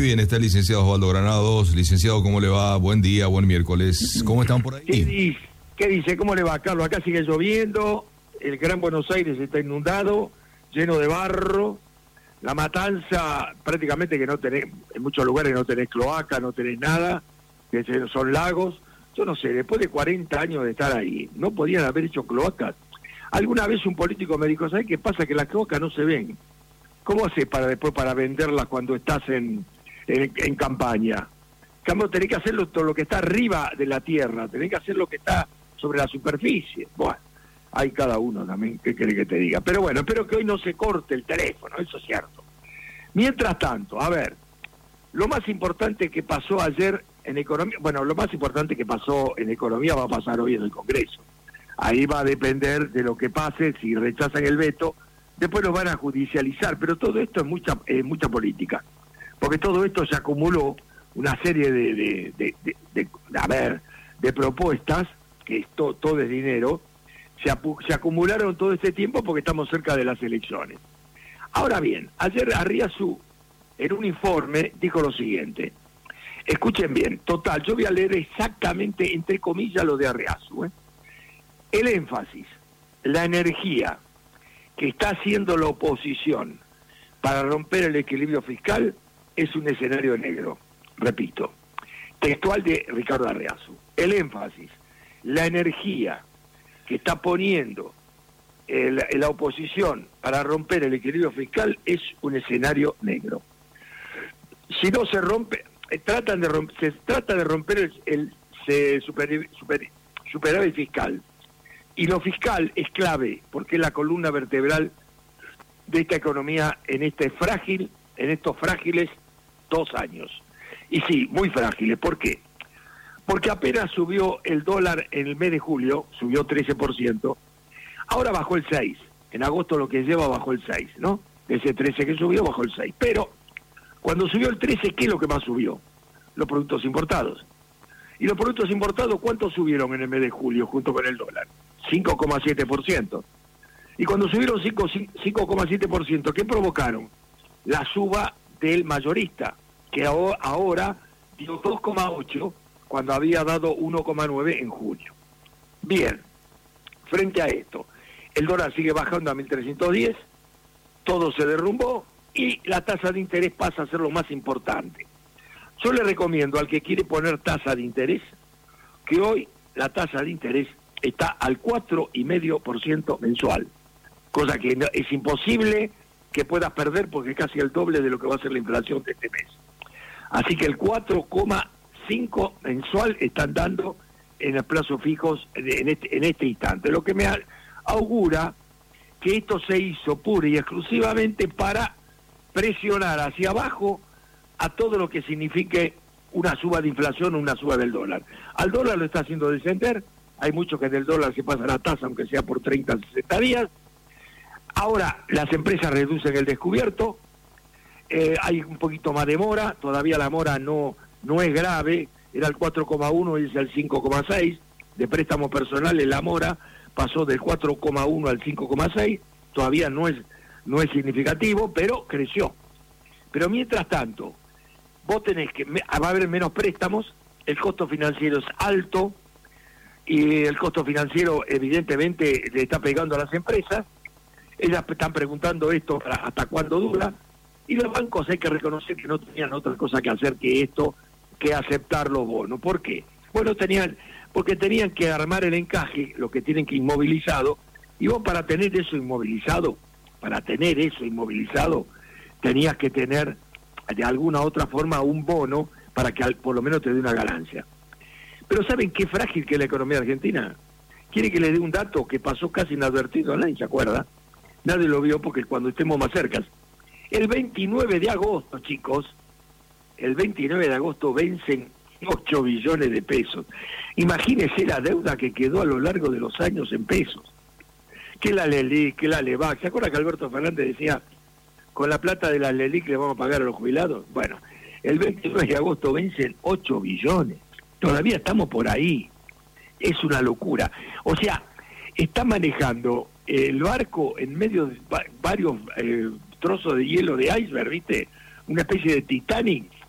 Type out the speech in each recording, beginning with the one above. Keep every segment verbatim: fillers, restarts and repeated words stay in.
bien, está el licenciado Osvaldo Granados. Licenciado, ¿cómo le va? Buen día, buen miércoles. ¿Cómo están por ahí? ¿Qué dice? ¿Qué dice? ¿Cómo le va, Carlos? Acá sigue lloviendo, el Gran Buenos Aires está inundado, lleno de barro, La Matanza prácticamente que no tenés, en muchos lugares no tenés cloaca, no tenés nada, que son lagos. Yo no sé, después de cuarenta años de estar ahí, no podían haber hecho cloacas. Alguna vez un político me dijo, ¿sabes qué pasa? Que las cloacas no se ven. ¿Cómo haces para después para venderlas cuando estás en, en, en campaña? Cambio, tenés que hacerlo todo lo que está arriba de la tierra, tenés que hacer lo que está sobre la superficie. Bueno, hay cada uno también, ¿qué quiere que te diga? Pero bueno, espero que hoy no se corte el teléfono, eso es cierto. Mientras tanto, a ver, lo más importante que pasó ayer en economía, bueno, lo más importante que pasó en economía va a pasar hoy en el Congreso. Ahí va a depender de lo que pase, si rechazan el veto, después lo van a judicializar, pero todo esto es mucha eh, mucha política, porque todo esto se acumuló una serie de, de, de, de, de, de a ver, de propuestas, que esto, todo es dinero, se, apu, se acumularon todo este tiempo porque estamos cerca de las elecciones. Ahora bien, ayer Arriazu, en un informe, dijo lo siguiente, escuchen bien, total, yo voy a leer exactamente, entre comillas, lo de Arriazu, ¿eh? El énfasis, la energía que está haciendo la oposición para romper el equilibrio fiscal es un escenario negro. Repito, textual de Ricardo Arriazu. El énfasis, la energía que está poniendo el, la oposición para romper el equilibrio fiscal es un escenario negro. Si no se rompe, eh, tratan de romper, se trata de romper el, el se super, super, superávit fiscal. Y lo fiscal es clave, porque es la columna vertebral de esta economía en este frágil, en estos frágiles dos años. Y sí, muy frágiles. ¿Por qué? Porque apenas subió el dólar en el mes de julio, subió trece por ciento, ahora bajó el seis por ciento. En agosto lo que lleva bajó el seis por ciento, ¿no? De ese trece que subió, bajó el seis por ciento. Pero cuando subió el trece, ¿qué es lo que más subió? Los productos importados. ¿Y los productos importados cuánto subieron en el mes de julio junto con el dólar? cinco coma siete por ciento. Y cuando subieron cinco coma siete por ciento, ¿qué provocaron? La suba del mayorista, que ahora dio dos coma ocho cuando había dado uno coma nueve en junio. Bien, frente a esto, el dólar sigue bajando a mil trescientos diez, todo se derrumbó y la tasa de interés pasa a ser lo más importante. Yo le recomiendo al que quiere poner tasa de interés, que hoy la tasa de interés está al cuatro coma cinco por ciento mensual, cosa que no, es imposible que puedas perder porque es casi el doble de lo que va a ser la inflación de este mes. Así que el cuatro coma cinco mensual están dando en los plazos fijos en este, en este instante, lo que me augura que esto se hizo pura y exclusivamente para presionar hacia abajo a todo lo que signifique una suba de inflación o una suba del dólar. Al dólar lo está haciendo descender, hay muchos que del dólar se pasa la tasa, aunque sea por treinta, sesenta días. Ahora las empresas reducen el descubierto, eh, hay un poquito más de mora, todavía la mora no, no es grave, era el cuatro coma uno y es el cinco coma seis, de préstamo personal en la mora pasó del cuatro coma uno al cinco coma seis, todavía no es, no es significativo, pero creció. Pero mientras tanto, vos tenés que, va a haber menos préstamos, el costo financiero es alto, y el costo financiero evidentemente le está pegando a las empresas, ellas están preguntando esto para hasta cuándo dura, y los bancos hay que reconocer que no tenían otra cosa que hacer que esto, que aceptar los bonos. ¿Por qué? Bueno, tenían, porque tenían que armar el encaje, lo que tienen que inmovilizado, y vos para tener eso inmovilizado, para tener eso inmovilizado, tenías que tener de alguna otra forma un bono para que por lo menos te dé una ganancia. Pero ¿saben qué frágil que es la economía argentina? ¿Quiere que le dé un dato que pasó casi inadvertido? Nadie se acuerda. Nadie lo vio porque cuando estemos más cerca. El veintinueve de agosto, chicos, el veintinueve de agosto vencen ocho billones de pesos. Imagínense la deuda que quedó a lo largo de los años en pesos. Que la LELIC, que la LEVAC. ¿Se acuerda que Alberto Fernández decía, con la plata de la LELIC le vamos a pagar a los jubilados? Bueno, el veintinueve de agosto vencen ocho billones. Todavía estamos por ahí. Es una locura. O sea, está manejando el barco en medio de varios eh, trozos de hielo de iceberg, ¿viste? Una especie de Titanic,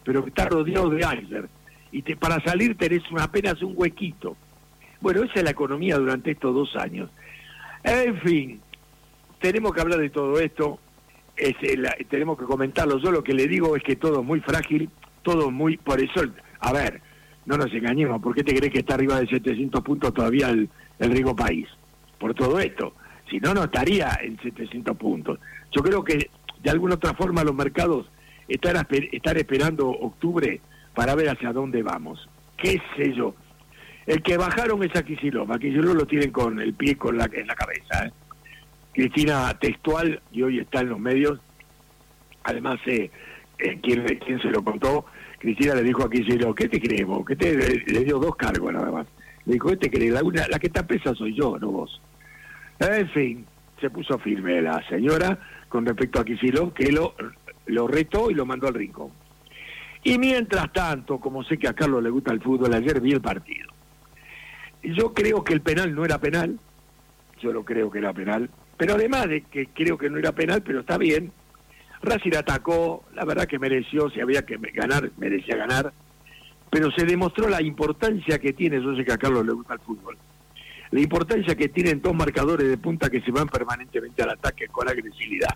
pero que está rodeado de iceberg. Y te, para salir tenés apenas un huequito. Bueno, esa es la economía durante estos dos años. En fin, tenemos que hablar de todo esto, es el, tenemos que comentarlo. Yo lo que le digo es que todo es muy frágil, todo muy... Por eso, a ver, no nos engañemos, ¿por qué te crees que está arriba de setecientos puntos todavía el, el rico país? Por todo esto. Si no, no estaría en setecientos puntos. Yo creo que de alguna otra forma los mercados están, están esperando octubre para ver hacia dónde vamos. ¿Qué sé yo? El que bajaron es a Kicillof. A Kicillof lo tienen con el pie con la, en la cabeza. ¿eh? Cristina textual, y hoy está en los medios. Además, eh, eh, ¿quién, ¿quién se lo contó? Cristina le dijo a Kicillof, ¿qué te crees vos? ¿Qué te, le, le dio dos cargos nada más. Le dijo, ¿qué te crees? La, una, la que está presa soy yo, no vos. En fin, se puso firme la señora con respecto a Kicillof, que lo, lo retó y lo mandó al rincón. Y mientras tanto, como sé que a Carlos le gusta el fútbol, ayer vi el partido. Yo creo que el penal no era penal, yo lo creo que era penal, pero además de que creo que no era penal, pero está bien, Racing atacó, la verdad que mereció, si había que ganar, merecía ganar, pero se demostró la importancia que tiene, yo sé que a Carlos le gusta el fútbol, la importancia que tienen dos marcadores de punta que se van permanentemente al ataque con agresividad.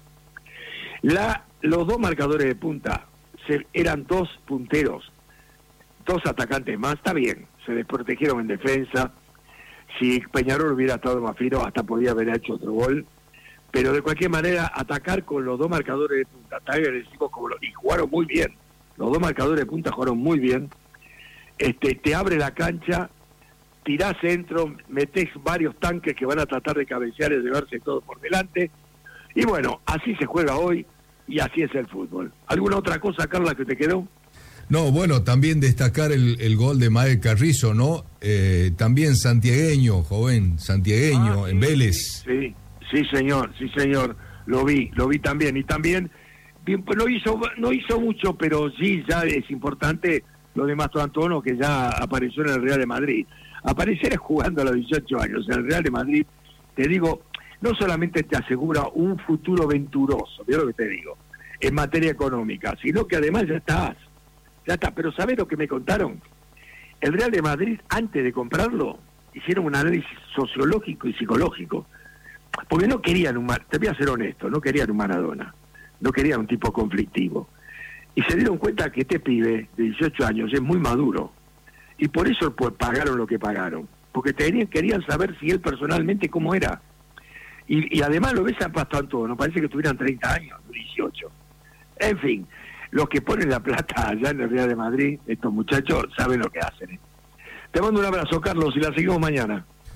La, los dos marcadores de punta se, eran dos punteros, dos atacantes más, está bien, se desprotegieron en defensa. Si Peñarol hubiera estado más fino, hasta podía haber hecho otro gol, pero de cualquier manera atacar con los dos marcadores de punta tan agresivos como los, y jugaron muy bien, los dos marcadores de punta jugaron muy bien, este te abre la cancha, tirás centro, metés varios tanques que van a tratar de cabecear y llevarse todo por delante, y bueno, así se juega hoy y así es el fútbol. ¿Alguna otra cosa, Carla, que te quedó? No, bueno, también destacar el, el gol de Mael Carrizo, ¿no? Eh, también santiagueño, joven, santiagueño, ah, en sí, Vélez. Sí, sí, señor, sí, señor, lo vi, lo vi también. Y también, bien, pues no hizo no hizo mucho, pero sí, ya es importante lo de Mastro Antono, que ya apareció en el Real de Madrid. Aparecer jugando a los dieciocho años en el Real de Madrid, te digo, no solamente te asegura un futuro venturoso, ¿veo lo que te digo? En materia económica, sino que además ya estás. Ya está, pero ¿sabés lo que me contaron? El Real de Madrid, antes de comprarlo, hicieron un análisis sociológico y psicológico, porque no querían un, te voy a ser honesto, no querían un Maradona, no querían un tipo conflictivo, y se dieron cuenta que este pibe de dieciocho años es muy maduro, y por eso pues pagaron lo que pagaron, porque tenían, querían saber si él personalmente cómo era, y, y además lo ves a Pasto no parece que tuvieran treinta años, dieciocho, en fin. Los que ponen la plata allá en el Real de Madrid, estos muchachos, saben lo que hacen. ¿eh? Te mando un abrazo, Carlos, y la seguimos mañana.